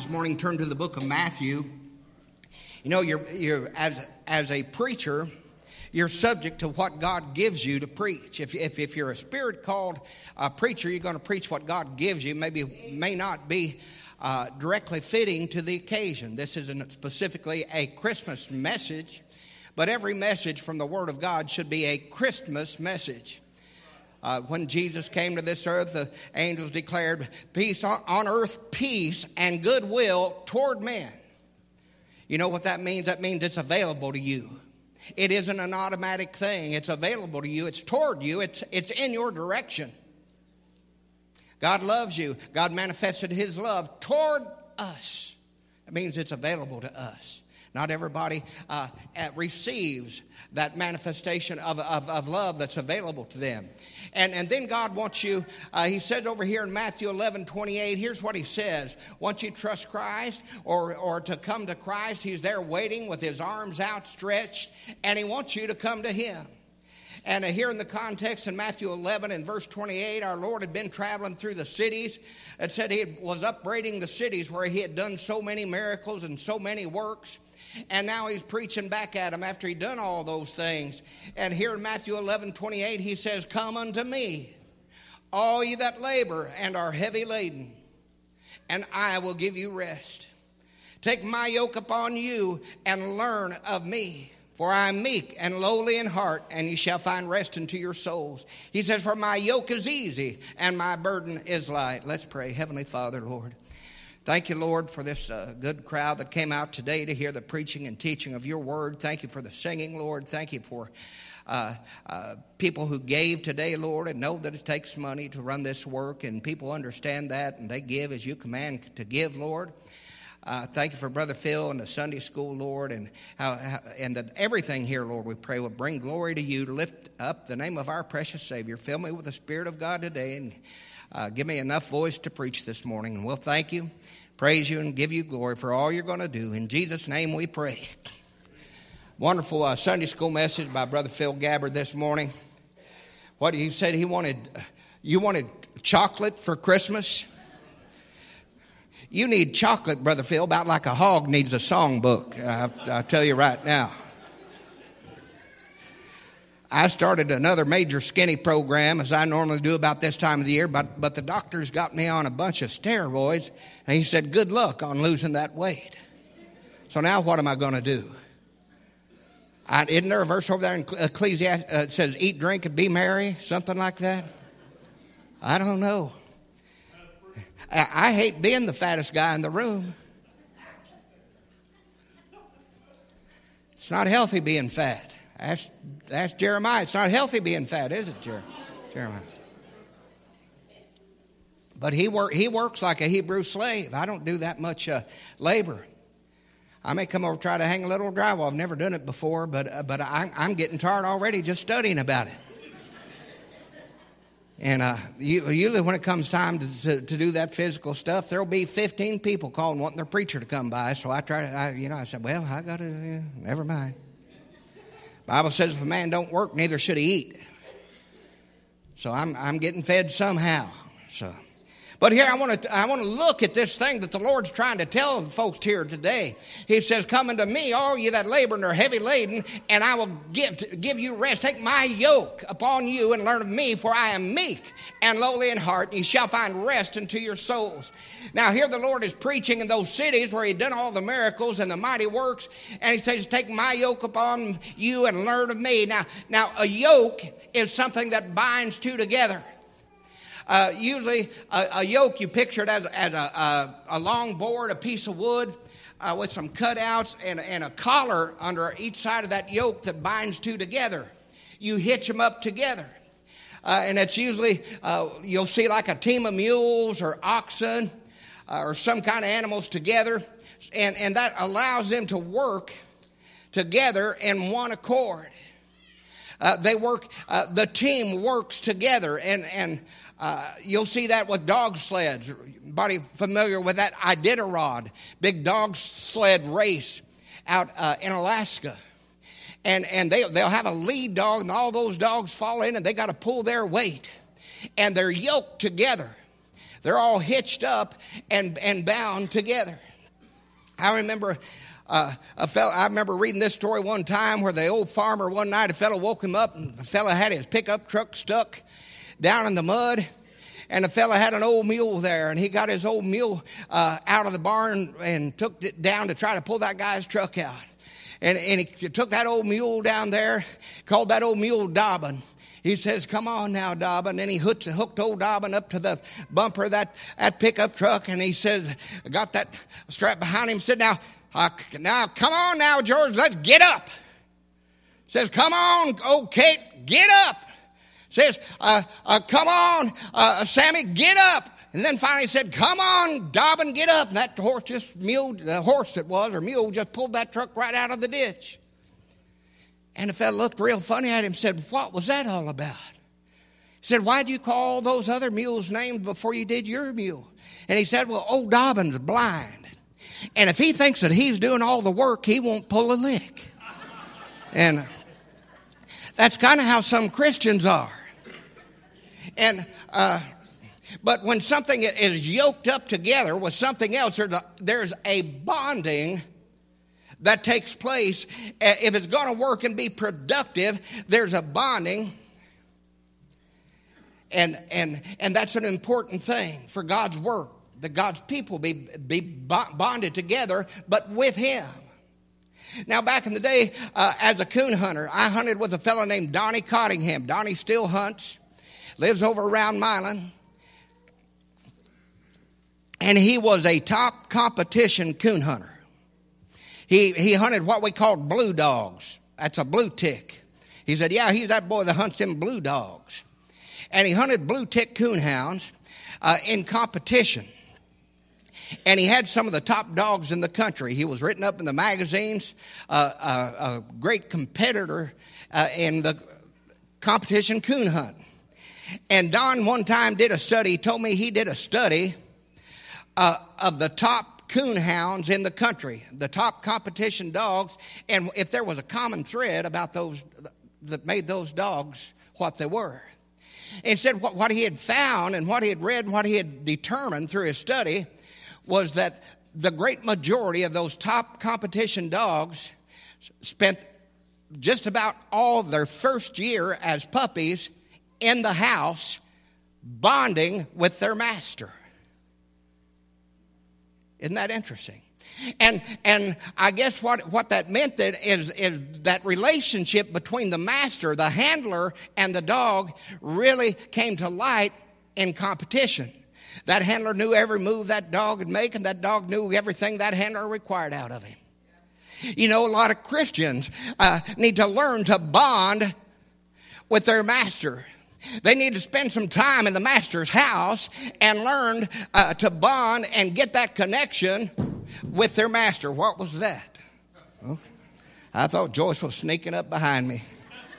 this morning, turn to the book of Matthew. You know, you're as a preacher, you're subject to what God gives you to preach. If you're a spirit-called preacher, you're going to preach what God gives you. May not be directly fitting to the occasion. This isn't specifically a Christmas message, but every message from the Word of God should be a Christmas message. When Jesus came to this earth, the angels declared peace on earth, peace and goodwill toward men. You know what that means? That means it's available to you. It isn't an automatic thing. It's available to you. It's toward you. It's in your direction. God loves you. God manifested His love toward us. That means it's available to us. Not everybody receives that manifestation of love that's available to them. And then God wants you, He says over here in Matthew 11:28, here's what He says. Once you trust Christ or to come to Christ, He's there waiting with His arms outstretched, and He wants you to come to Him. And here in the context in Matthew 11 and verse 28, our Lord had been traveling through the cities. It said He was upbraiding the cities where He had done so many miracles and so many works. And now He's preaching back at them after He'd done all those things. And here in Matthew 11:28, He says, "Come unto me, all ye that labor and are heavy laden, and I will give you rest. Take my yoke upon you and learn of me. For I am meek and lowly in heart, and ye shall find rest unto your souls." He says, "For my yoke is easy and my burden is light." Let's pray. Heavenly Father, Lord, thank you, Lord, for this good crowd that came out today to hear the preaching and teaching of your word. Thank you for the singing, Lord. Thank you for people who gave today, Lord, and know that it takes money to run this work, and people understand that, and they give as you command to give, Lord. Thank you for Brother Phil and the Sunday school, Lord, and that everything here, Lord, we pray will bring glory to you, to lift up the name of our precious Savior. Fill me with the Spirit of God today, and give me enough voice to preach this morning. And we'll thank you, praise you, and give you glory for all you're going to do. In Jesus' name we pray. Wonderful Sunday school message by Brother Phil Gabbard this morning. What he said, you wanted chocolate for Christmas? You need chocolate, Brother Phil, about like a hog needs a songbook. I'll tell you right now. I started another major skinny program, as I normally do about this time of the year, but the doctors got me on a bunch of steroids, and he said, good luck on losing that weight. So now what am I going to do? Isn't there a verse over there in Ecclesiastes that says, eat, drink, and be merry? Something like that? I don't know. I hate being the fattest guy in the room. It's not healthy being fat. Ask Jeremiah. It's not healthy being fat, is it, Jeremiah? But he works like a Hebrew slave. I don't do that much labor. I may come over and try to hang a little drywall. I've never done it before, but I'm getting tired already just studying about it. And usually when it comes time to do that physical stuff, there'll be 15 people calling wanting their preacher to come by. So I said, well, I got to, never mind. Bible says if a man don't work, neither should he eat. So I'm getting fed somehow. So, but here I want to look at this thing that the Lord's trying to tell the folks here today. He says, "Come unto me, all ye that labor and are heavy laden, and I will give you rest. Take my yoke upon you and learn of me, for I am meek and lowly in heart, and ye shall find rest unto your souls." Now here the Lord is preaching in those cities where He'd done all the miracles and the mighty works, and He says, "Take my yoke upon you and learn of me." Now a yoke is something that binds two together. Usually a yoke, you picture it as a long board, a piece of wood with some cutouts and a collar under each side of that yoke that binds two together. You hitch them up together. And it's usually, you'll see like a team of mules or oxen or some kind of animals together. And that allows them to work together in one accord. They work, the team works together, and you'll see that with dog sleds. Anybody familiar with that Iditarod, big dog sled race out in Alaska? And they'll have a lead dog, and all those dogs fall in, and they got to pull their weight. And they're yoked together. They're all hitched up and bound together. I remember I remember reading this story one time where the old farmer one night, a fellow woke him up, and the fellow had his pickup truck stuck down in the mud. And the fellow had an old mule there, and he got his old mule out of the barn and took it down to try to pull that guy's truck out. And he took that old mule down there, called that old mule Dobbin. He says, "Come on now, Dobbin." And he hooked old Dobbin up to the bumper of that pickup truck, and he says, got that strap behind him, said, now, come on now, George, let's get up. Says, "Come on, old Kate, get up." Says, "Come on, Sammy, get up." And then finally said, "Come on, Dobbin, get up." And that horse the horse that was, or mule, just pulled that truck right out of the ditch. And the fellow looked real funny at him and said, "What was that all about?" He said, "Why do you call those other mules names before you did your mule?" And he said, "Well, old Dobbin's blind. And if he thinks that he's doing all the work, he won't pull a lick." And that's kind of how some Christians are. And but when something is yoked up together with something else, there's a bonding that takes place. If it's going to work and be productive, there's a bonding. And that's an important thing for God's work, that God's people be bonded together, but with Him. Now, back in the day, as a coon hunter, I hunted with a fellow named Donnie Cottingham. Donnie still hunts, lives over around Milan. And he was a top competition coon hunter. He hunted what we called blue dogs. That's a blue tick. He said, "Yeah, he's that boy that hunts them blue dogs." And he hunted blue tick coonhounds in competition. And he had some of the top dogs in the country. He was written up in the magazines, a great competitor in the competition coon hunt. And Don one time did a study. He told me he did a study of the top coonhounds in the country, the top competition dogs, and if there was a common thread about those that made those dogs what they were. And said what he had found and what he had read and what he had determined through his study was that the great majority of those top competition dogs spent just about all of their first year as puppies in the house bonding with their master. Isn't that interesting? And I guess what that meant is that relationship between the master, the handler, and the dog really came to light in competition. That handler knew every move that dog would make, and that dog knew everything that handler required out of him. You know, a lot of Christians need to learn to bond with their master. They need to spend some time in the master's house and learn to bond and get that connection with their master. What was that? Okay. I thought Joyce was sneaking up behind me.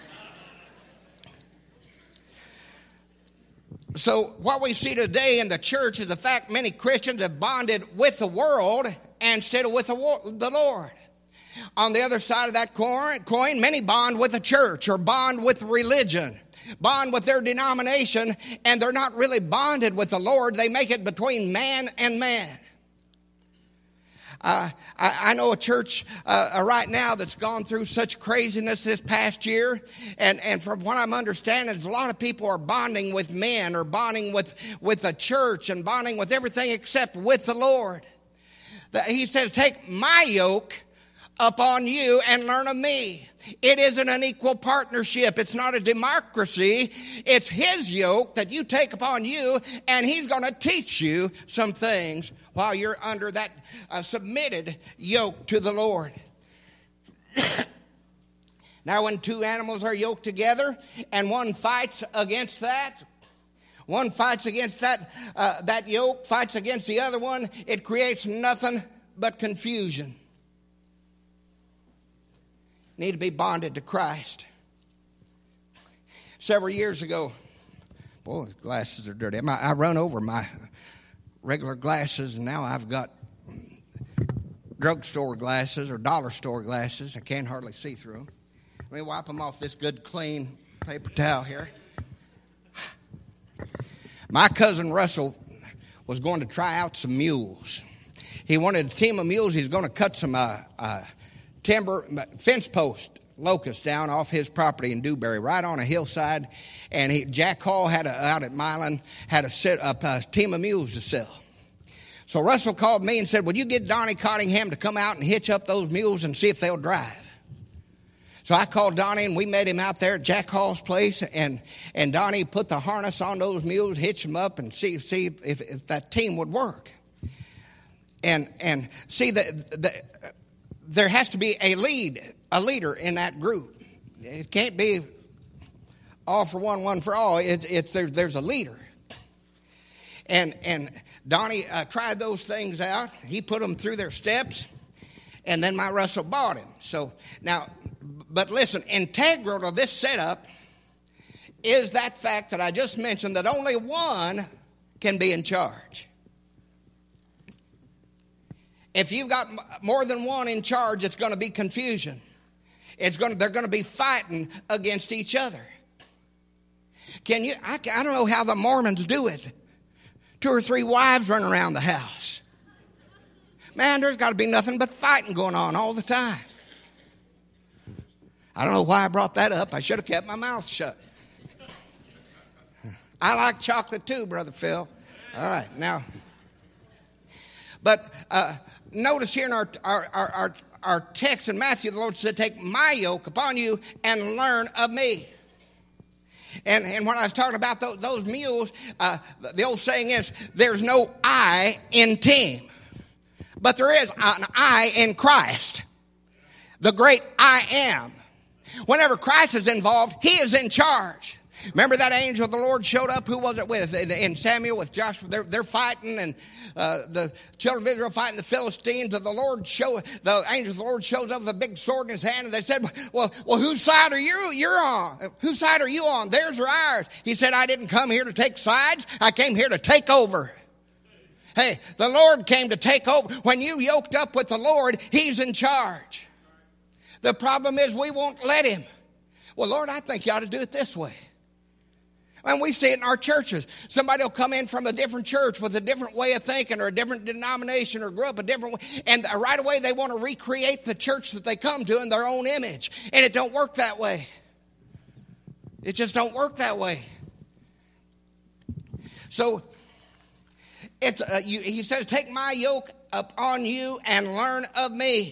So what we see today in the church is the fact many Christians have bonded with the world instead of with the Lord. On the other side of that coin, many bond with the church or bond with religion, bond with their denomination, and they're not really bonded with the Lord. They make it between man and man. I know a church right now that's gone through such craziness this past year, and from what I'm understanding, is a lot of people are bonding with men or bonding with the church and bonding with everything except with the Lord. He says, "Take my yoke upon you and learn of me." It isn't an equal partnership. It's not a democracy. It's His yoke that you take upon you, and He's going to teach you some things while you're under that submitted yoke to the Lord. Now, when two animals are yoked together and one fights against that, one fights against that yoke, fights against the other one, it creates nothing but confusion. Need to be bonded to Christ. Several years ago, boy, the glasses are dirty. I run over my regular glasses, and now I've got drugstore glasses or dollar store glasses. I can't hardly see through them. Let me wipe them off this good, clean paper towel here. My cousin Russell was going to try out some mules. He wanted a team of mules. He's going to cut some timber, fence post, locust down off his property in Dewberry, right on a hillside. And Jack Hall out at Milan had a team of mules to sell. So Russell called me and said, "Would you get Donnie Cottingham to come out and hitch up those mules and see if they'll drive?" So I called Donnie, and we met him out there at Jack Hall's place, and Donnie put the harness on those mules, hitched them up, and see if that team would work. And see that there has to be a leader in that group. It can't be all for one, one for all. There's a leader. And Donnie tried those things out. He put them through their steps, and then my Russell bought him. So now, but listen, integral to this setup is that fact that I just mentioned, that only one can be in charge. If you've got more than one in charge, it's going to be confusion. They're going to be fighting against each other. I don't know how the Mormons do it. 2 or 3 wives running around the house. Man, there's got to be nothing but fighting going on all the time. I don't know why I brought that up. I should have kept my mouth shut. I like chocolate too, Brother Phil. All right, now. But notice here in our text in Matthew, the Lord said, "Take my yoke upon you and learn of me." And when I was talking about those mules, the old saying is, there's no I in team. But there is an I in Christ. The great I am. Whenever Christ is involved, he is in charge. Remember that angel of the Lord showed up? Who was it with? In Samuel with Joshua. They're fighting, and the children of Israel fighting the Philistines. The angel of the Lord shows up with a big sword in his hand, and they said, well, whose side are you're on? Whose side are you on? Theirs or ours? He said, "I didn't come here to take sides. I came here to take over." Hey, the Lord came to take over. When you yoked up with the Lord, he's in charge. The problem is we won't let him. "Well, Lord, I think you ought to do it this way." And we see it in our churches. Somebody will come in from a different church with a different way of thinking, or a different denomination, or grew up a different way. And right away they want to recreate the church that they come to in their own image. And it don't work that way. It just don't work that way. So he says, "Take my yoke upon you and learn of me."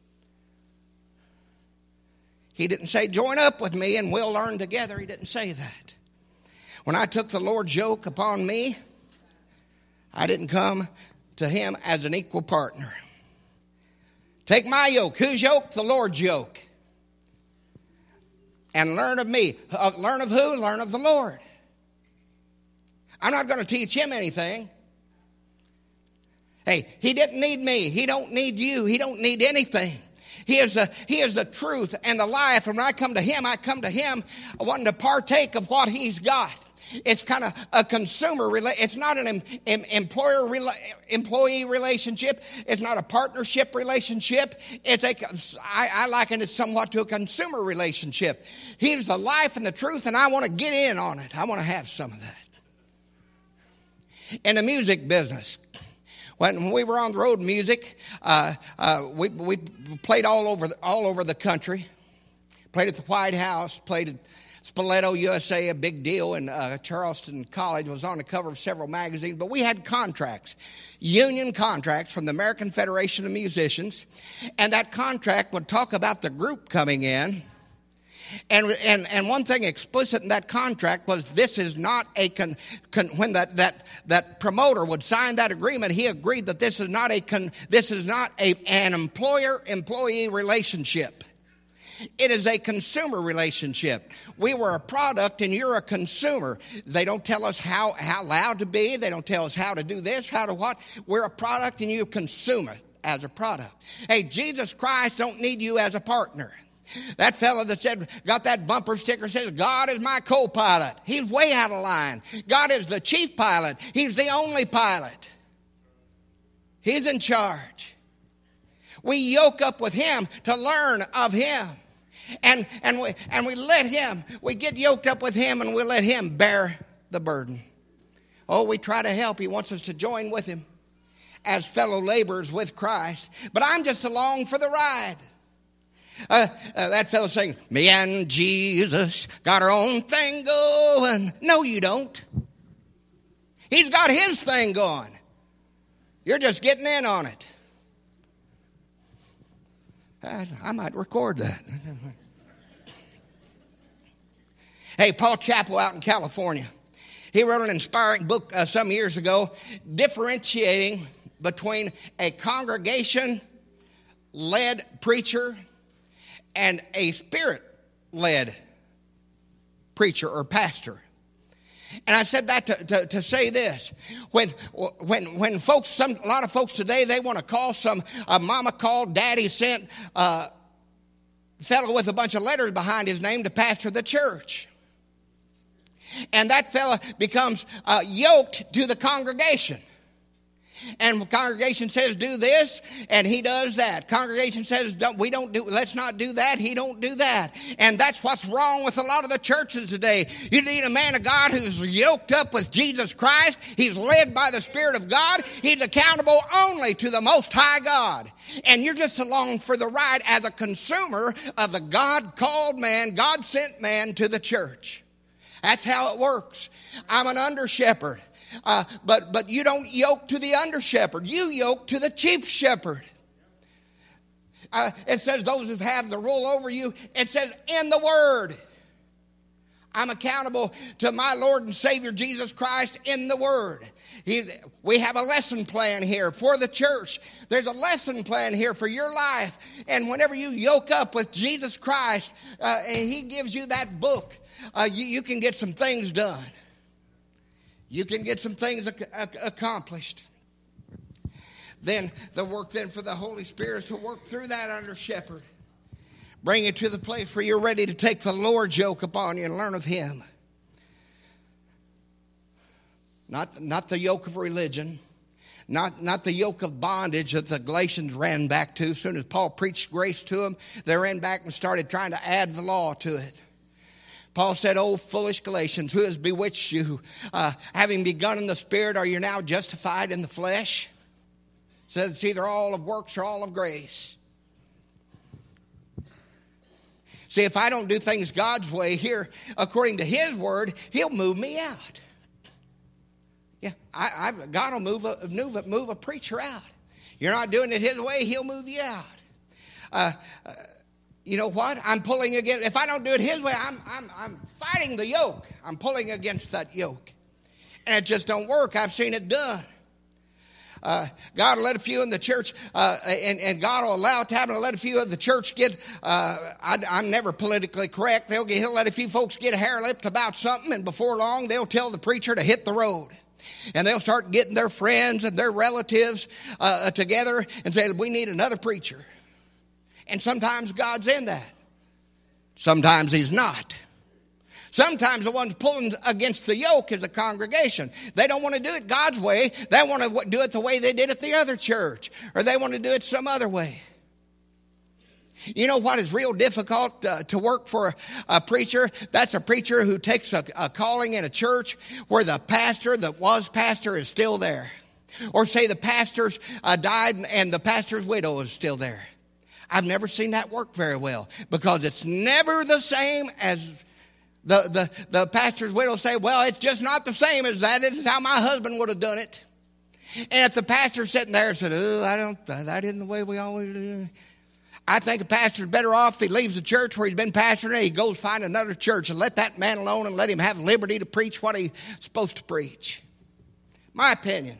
He didn't say, "Join up with me and we'll learn together." He didn't say that. When I took the Lord's yoke upon me, I didn't come to him as an equal partner. Take my yoke. Whose yoke? The Lord's yoke. And learn of me. Learn of who? Learn of the Lord. I'm not going to teach him anything. Hey, he didn't need me. He don't need you. He don't need anything. He is the truth and the life. And when I come to him wanting to partake of what he's got. It's kind of a consumer it's not an employee relationship. It's not a partnership relationship. I liken it somewhat to a consumer relationship. He's the life and the truth, and I want to get in on it. I want to have some of that. In the music business, when we were on the road music, we played all over the country. Played at the White House, played at Spoleto, USA, a big deal, and Charleston College was on the cover of several magazines. But we had contracts, union contracts from the American Federation of Musicians, and that contract would talk about the group coming in. And one thing explicit in that contract was this is not when that promoter would sign that agreement, he agreed that this is not an employer-employee relationship. It is a consumer relationship. We were a product and you're a consumer. They don't tell us how loud to be. They don't tell us how to do this, how to what. We're a product and you consume it as a product. Hey, Jesus Christ don't need you as a partner. That fellow that got that bumper sticker says, "God is my co-pilot." He's way out of line. God is the chief pilot. He's the only pilot. He's in charge. We yoke up with him to learn of him. And we let him, we get yoked up with him and we let him bear the burden. Oh, we try to help. He wants us to join with him. as fellow laborers with Christ, but I'm just along for the ride. That fellow saying, me and Jesus got our own thing going. No, you don't. He's got his thing going. You're just getting in on it. I might record that. Hey, Paul Chappell out in California, he wrote an inspiring book some years ago differentiating between a congregation-led preacher and a spirit-led preacher or pastor. And I said that to say this. When folks, a lot of folks today, they want to call mama called, daddy sent fellow with a bunch of letters behind his name to pastor the church. And that fella becomes yoked to the congregation. And the congregation says, do this, and he does that. Congregation says, let's not do that, he don't do that. And that's what's wrong with a lot of the churches today. You need a man of God who's yoked up with Jesus Christ. He's led by the Spirit of God. He's accountable only to the Most High God. And you're just along for the ride as a consumer of the God-called man, God-sent man to the church. That's how it works. I'm an under-shepherd. But you don't yoke to the under-shepherd. You yoke to the chief shepherd. It says those who have the rule over you. It says in the Word. I'm accountable to my Lord and Savior Jesus Christ in the Word. We have a lesson plan here for the church. There's a lesson plan here for your life. And whenever you yoke up with Jesus Christ, and He gives you that book, you can get some things done. You can get some things accomplished. Then the work then for the Holy Spirit is to work through that under shepherd. Bring you to the place where you're ready to take the Lord's yoke upon you and learn of Him. Not the yoke of religion. Not the yoke of bondage that the Galatians ran back to. As soon as Paul preached grace to them, they ran back and started trying to add the law to it. Paul said, "O foolish Galatians, who has bewitched you? Having begun in the Spirit, are you now justified in the flesh?" Said it's either all of works or all of grace. See, if I don't do things God's way here, according to His Word, He'll move me out. Yeah, God will move a preacher out. You're not doing it His way, He'll move you out. You know what? I'm pulling against. If I don't do it His way, I'm fighting the yoke. I'm pulling against that yoke, and it just don't work. I've seen it done. God will let a few in the church, and God will allow it to happen. Let a few of the church get. I'm never politically correct. He'll let a few folks get hair-lipped about something, and before long, they'll tell the preacher to hit the road. And they'll start getting their friends and their relatives together and say, "We need another preacher." And sometimes God's in that. Sometimes He's not. Sometimes the ones pulling against the yoke is a congregation. They don't want to do it God's way. They want to do it the way they did at the other church. Or they want to do it some other way. You know what is real difficult to work for a preacher? That's a preacher who takes a calling in a church where the pastor that was pastor is still there. Or say the pastor's died and the pastor's widow is still there. I've never seen that work very well because it's never the same as the pastor's widow say, "Well, it's just not the same as that. It's how my husband would have done it." And if the pastor's sitting there and said, that isn't the way we always do. I think a pastor's better off if he leaves the church where he's been pastoring and he goes find another church and let that man alone and let him have liberty to preach what he's supposed to preach. My opinion.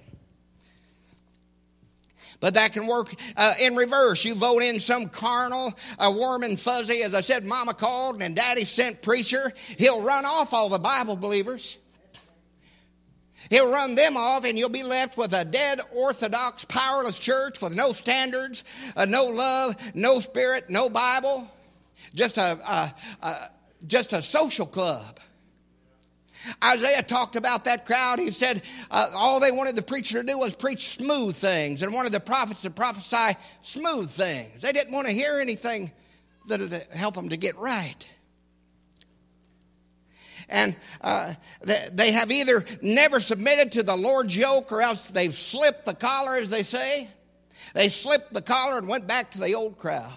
But that can work in reverse. You vote in some carnal, warm and fuzzy, as I said, mama called and daddy sent preacher. He'll run off all the Bible believers. He'll run them off and you'll be left with a dead, orthodox, powerless church with no standards, no love, no spirit, no Bible. Just a social club. Isaiah talked about that crowd. He said all they wanted the preacher to do was preach smooth things and wanted the prophets to prophesy smooth things. They didn't want to hear anything that would help them to get right. And they have either never submitted to the Lord's yoke, or else they've slipped the collar, as they say. They slipped the collar and went back to the old crowd.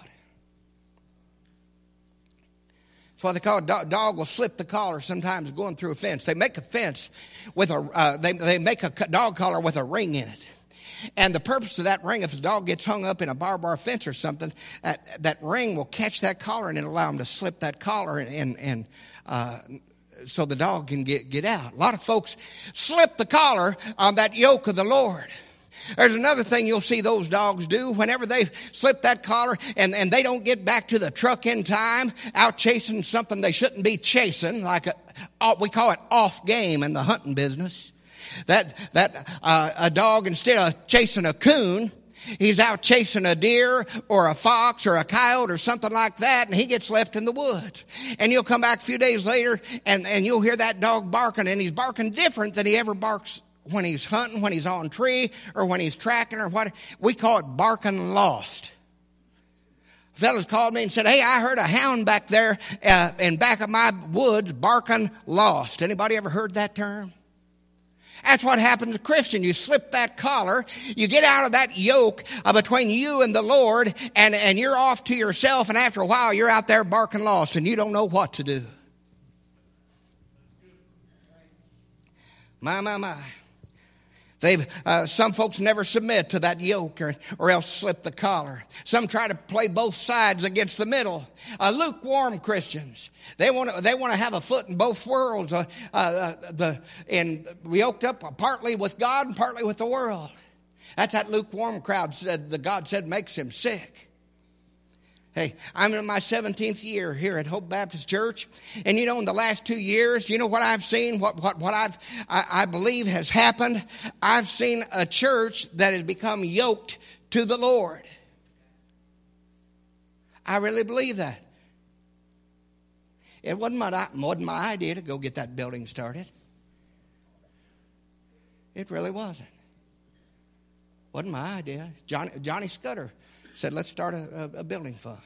That's why they call it dog will slip the collar sometimes going through a fence. They make a fence with they make a dog collar with a ring in it. And the purpose of that ring, if the dog gets hung up in a barbed wire fence or something, that ring will catch that collar and it'll allow them to slip that collar and so the dog can get out. A lot of folks slip the collar on that yoke of the Lord. There's another thing you'll see those dogs do whenever they've slipped that collar and they don't get back to the truck in time, out chasing something they shouldn't be chasing, like we call it off game in the hunting business. That a dog, instead of chasing a coon, he's out chasing a deer or a fox or a coyote or something like that, and he gets left in the woods. And you'll come back a few days later and you'll hear that dog barking, and he's barking different than he ever barks when he's hunting, when he's on tree, or when he's tracking, or what. We call it barking lost. Fellas called me and said, "Hey, I heard a hound back there in back of my woods barking lost." Anybody ever heard that term? That's what happens to Christian. You slip that collar, you get out of that yoke between you and the Lord, and you're off to yourself, and after a while you're out there barking lost, and you don't know what to do. My. Some folks never submit to that yoke or else slip the collar. Some try to play both sides against the middle. Lukewarm Christians. They want to have a foot in both worlds. And we yoked up partly with God and partly with the world. That's that lukewarm crowd that God said makes him sick. Hey, I'm in my 17th year here at Hope Baptist Church. And in the last 2 years, you know what I've seen, what I believe has happened? I've seen a church that has become yoked to the Lord. I really believe that. It wasn't my idea to go get that building started. It really wasn't. Wasn't my idea. Johnny Scudder said, "Let's start a building fund."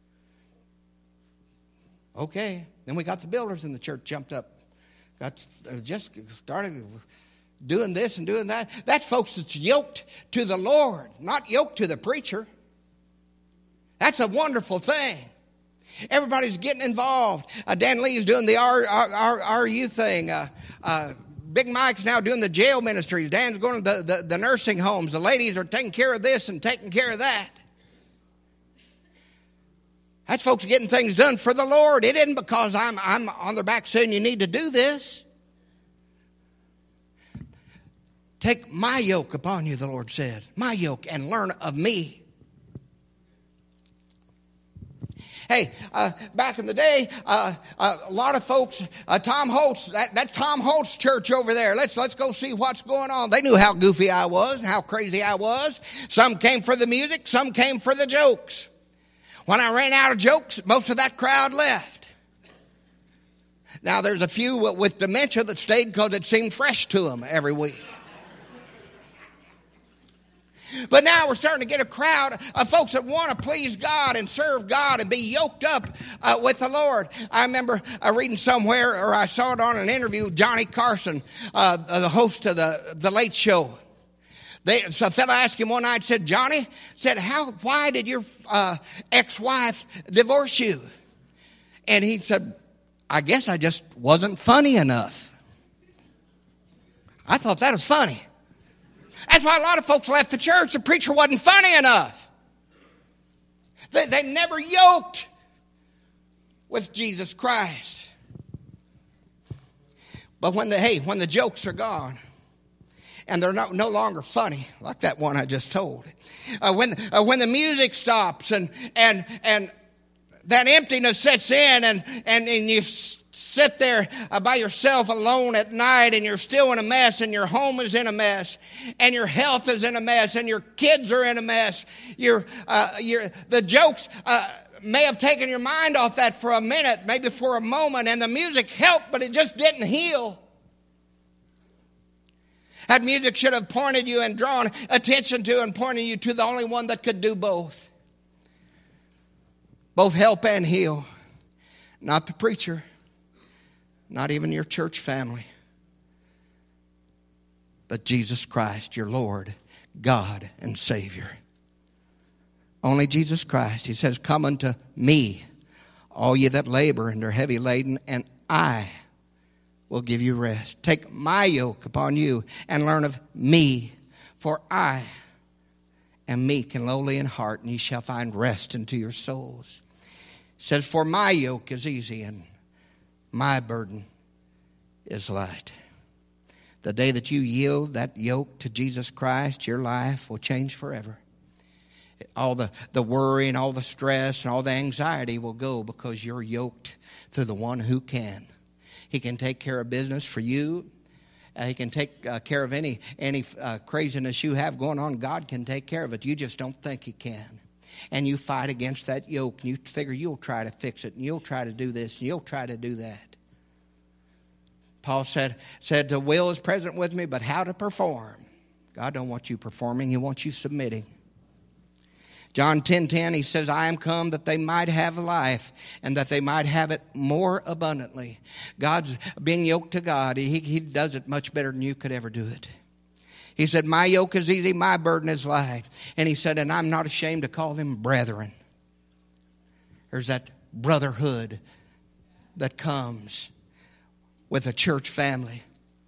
Okay. Then we got the builders in the church jumped up. Just started doing this and doing that. That's folks that's yoked to the Lord, not yoked to the preacher. That's a wonderful thing. Everybody's getting involved. Dan Lee's doing the RU thing. Big Mike's now doing the jail ministries. Dan's going to the nursing homes. The ladies are taking care of this and taking care of that. That's folks getting things done for the Lord. It isn't because I'm on their back saying you need to do this. Take my yoke upon you, the Lord said. My yoke, and learn of me. Hey, back in the day, a lot of folks, Tom Holtz, that's Tom Holtz church over there. Let's go see what's going on. They knew how goofy I was and how crazy I was. Some came for the music, some came for the jokes. When I ran out of jokes, most of that crowd left. Now, there's a few with dementia that stayed because it seemed fresh to them every week. But now we're starting to get a crowd of folks that want to please God and serve God and be yoked up with the Lord. I remember reading somewhere, or I saw it on an interview with Johnny Carson, the host of the Late Show. So a fellow asked him one night, said, "Johnny, why did your ex-wife divorce you?" And he said, "I guess I just wasn't funny enough." I thought that was funny. That's why a lot of folks left the church. The preacher wasn't funny enough. They never yoked with Jesus Christ. But when the jokes are gone, and they're no longer funny, like that one I just told. When the music stops and that emptiness sets in and you sit there by yourself alone at night, and you're still in a mess, and your home is in a mess, and your health is in a mess, and your kids are in a mess. The jokes may have taken your mind off that for a minute, maybe for a moment, and the music helped, but it just didn't heal. That music should have pointed you and drawn attention to and pointed you to the only one that could do both. Both help and heal. Not the preacher. not even your church family, but Jesus Christ, your Lord, God, and Savior. Only Jesus Christ. He says, come unto me, all ye that labor and are heavy laden, and I will give you rest. Take my yoke upon you and learn of me, for I am meek and lowly in heart, and ye shall find rest unto your souls. He says, for my yoke is easy and my burden is light. The day that you yield that yoke to Jesus Christ, your life will change forever. All the worry and all the stress and all the anxiety will go because you're yoked through the one who can. He can take care of business for you. He can take care of any craziness you have going on. God can take care of it. You just don't think He can. And you fight against that yoke, and you figure you'll try to fix it, and you'll try to do this, and you'll try to do that. Paul said, the will is present with me, but how to perform? God don't want you performing. He wants you submitting. John 10:10, he says, I am come that they might have life and that they might have it more abundantly. God's being yoked to God. He does it much better than you could ever do it. He said, my yoke is easy, my burden is light. And he said, and I'm not ashamed to call them brethren. There's that brotherhood that comes with a church family.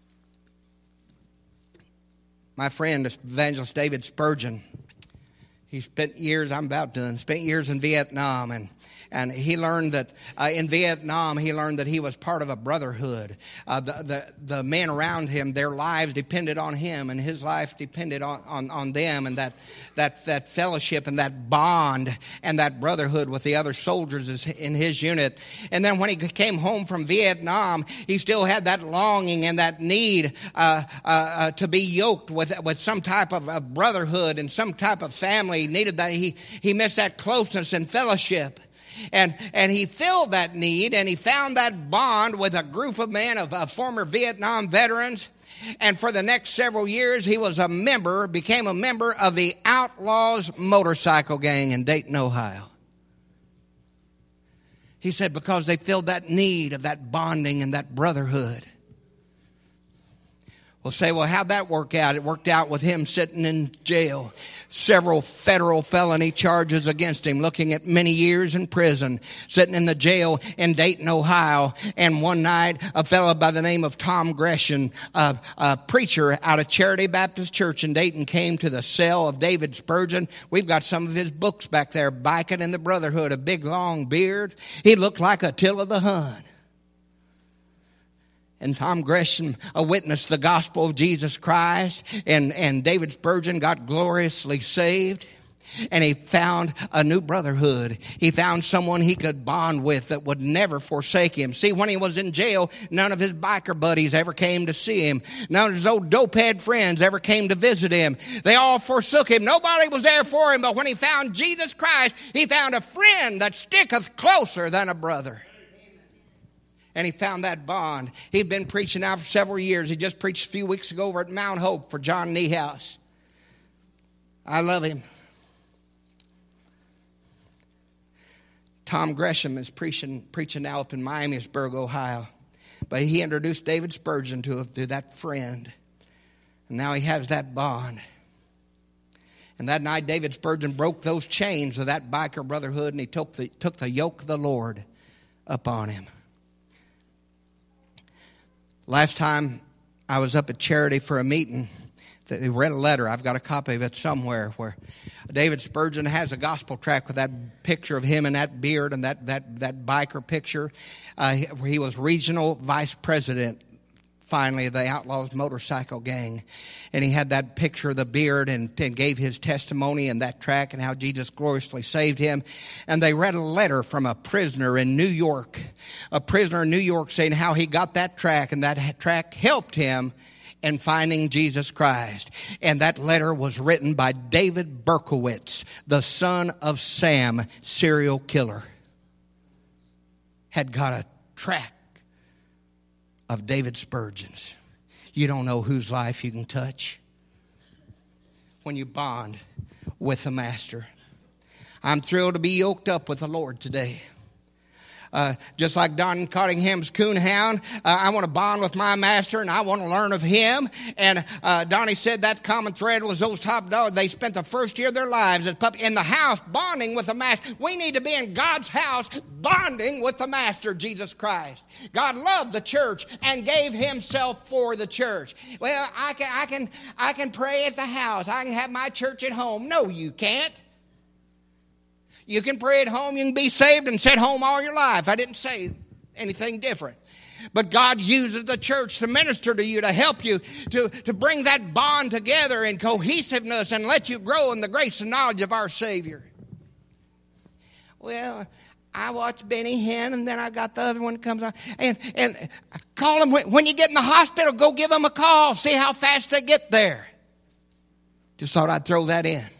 My friend, Evangelist David Spurgeon, he spent years in Vietnam, and he learned that in Vietnam, he learned that he was part of a brotherhood. The men around him, their lives depended on him, and his life depended on them, and that fellowship and that bond and that brotherhood with the other soldiers in his unit. And then when he came home from Vietnam, he still had that longing and that need to be yoked with some type of brotherhood and some type of family. He needed that. He missed that closeness and fellowship. And he filled that need, and he found that bond with a group of men, of former Vietnam veterans. And for the next several years, he became a member of the Outlaws motorcycle gang in Dayton, Ohio. He said because they filled that need of that bonding and that brotherhood. We'll say, well, how'd that work out? It worked out with him sitting in jail. Several federal felony charges against him, looking at many years in prison, sitting in the jail in Dayton, Ohio. And one night, a fellow by the name of Tom Gresham, a preacher out of Charity Baptist Church in Dayton, came to the cell of David Spurgeon. We've got some of his books back there, Biking in the Brotherhood, a big long beard. He looked like Attila the Hun. And Tom Gresham witnessed the gospel of Jesus Christ. And David Spurgeon got gloriously saved. And he found a new brotherhood. He found someone he could bond with that would never forsake him. See, when he was in jail, none of his biker buddies ever came to see him. None of his old dopehead friends ever came to visit him. They all forsook him. Nobody was there for him. But when he found Jesus Christ, he found a friend that sticketh closer than a brother. And he found that bond. He'd been preaching now for several years. He just preached a few weeks ago over at Mount Hope for John Niehaus. I love him. Tom Gresham is preaching now up in Miamisburg, Ohio. But he introduced David Spurgeon to that friend. And now he has that bond. And that night David Spurgeon broke those chains of that biker brotherhood, and he took the yoke of the Lord upon him. Last time I was up at Charity for a meeting, they read a letter. I've got a copy of it somewhere where David Spurgeon has a gospel tract with that picture of him and that beard and that biker picture. Where he was regional vice president, finally, of the Outlaws motorcycle gang. And he had that picture of the beard and gave his testimony in that tract and how Jesus gloriously saved him. And they read a letter from a prisoner in New York. A prisoner in New York saying how he got that tract, and that tract helped him in finding Jesus Christ. And that letter was written by David Berkowitz, the son of Sam, serial killer. Had got a tract of David Spurgeon's. You don't know whose life you can touch when you bond with the Master. I'm thrilled to be yoked up with the Lord today. Just like Don Cottingham's coonhound, I want to bond with my master and I want to learn of him. And Donnie said that common thread was those top dogs. They spent the first year of their lives as puppy in the house bonding with the master. We need to be in God's house bonding with the master, Jesus Christ. God loved the church and gave himself for the church. Well, I can pray at the house. I can have my church at home. No, you can't. You can pray at home, you can be saved and sit home all your life. I didn't say anything different. But God uses the church to minister to you, to help you, to bring that bond together in cohesiveness and let you grow in the grace and knowledge of our Savior. Well, I watched Benny Hinn, and then I got the other one that comes on. And call them when you get in the hospital, go give them a call, see how fast they get there. Just thought I'd throw that in.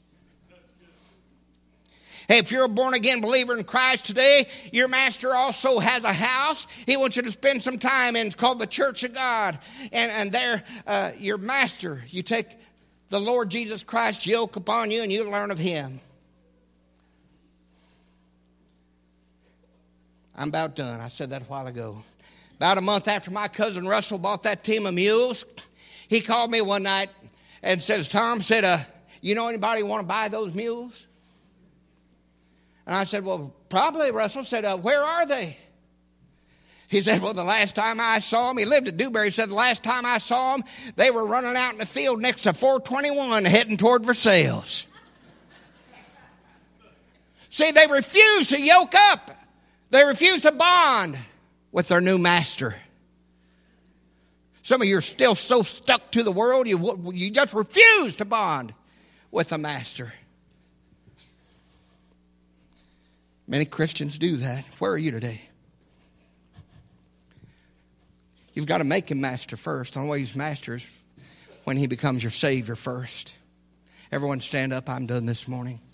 Hey, if you're a born-again believer in Christ today, your master also has a house. He wants you to spend some time in. It's called the Church of God. And there, your master, you take the Lord Jesus Christ's yoke upon you and you learn of him. I'm about done. I said that a while ago. About a month after my cousin Russell bought that team of mules, he called me one night and says, Tom, said, you know anybody want to buy those mules? And I said, well, probably. Russell said, where are they? He said, well, the last time I saw them, he lived at Dewberry. He said, the last time I saw them, they were running out in the field next to 421 heading toward Versailles. See, they refused to yoke up. They refused to bond with their new master. Some of you are still so stuck to the world, you just refuse to bond with the master. Many Christians do that. Where are you today? You've got to make him master first. The only way he's master is when he becomes your Savior first. Everyone stand up. I'm done this morning.